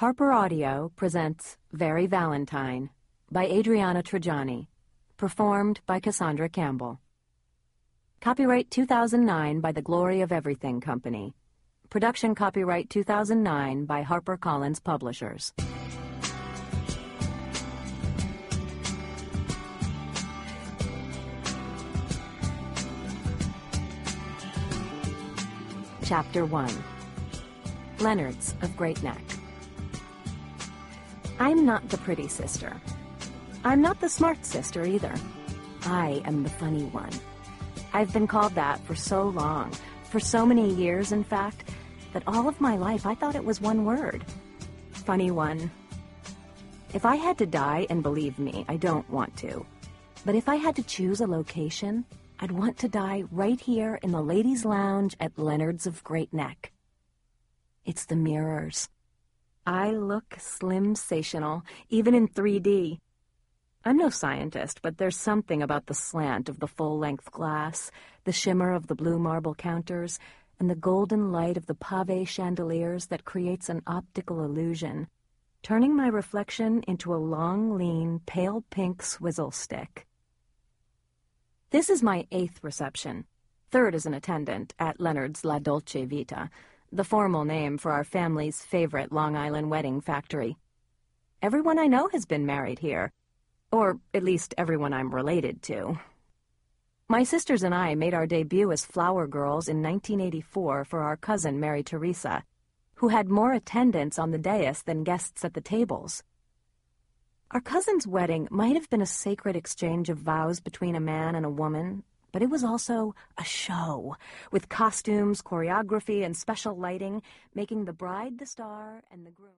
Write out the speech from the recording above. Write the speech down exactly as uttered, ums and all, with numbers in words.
Harper Audio presents Very Valentine by Adriana Trajani, performed by Cassandra Campbell. Copyright two thousand nine by the Glory of Everything Company. Production copyright two thousand nine by HarperCollins Publishers. Chapter one. Leonard's of Great Neck. I'm not the pretty sister. I'm not the smart sister either. I am the funny one. I've been called that for so long, for so many years, in fact, that all of my life I thought it was one word. Funny one. If I had to die, and believe me, I don't want to, but if I had to choose a location, I'd want to die right here in the ladies' lounge at Leonard's of Great Neck. It's the mirrors. I look slim-sational, even in three D. I'm no scientist, but there's something about the slant of the full-length glass, the shimmer of the blue marble counters, and the golden light of the pave chandeliers that creates an optical illusion, turning my reflection into a long, lean, pale pink swizzle stick. This is my eighth reception, third as an attendant at Leonard's La Dolce Vita, the formal name for our family's favorite Long Island wedding factory. Everyone I know has been married here, or at least everyone I'm related to. My sisters and I made our debut as flower girls in nineteen eighty-four for our cousin Mary Teresa, who had more attendants on the dais than guests at the tables. Our cousin's wedding might have been a sacred exchange of vows between a man and a woman, but it was also a show, with costumes, choreography, and special lighting, making the bride the star and the groom...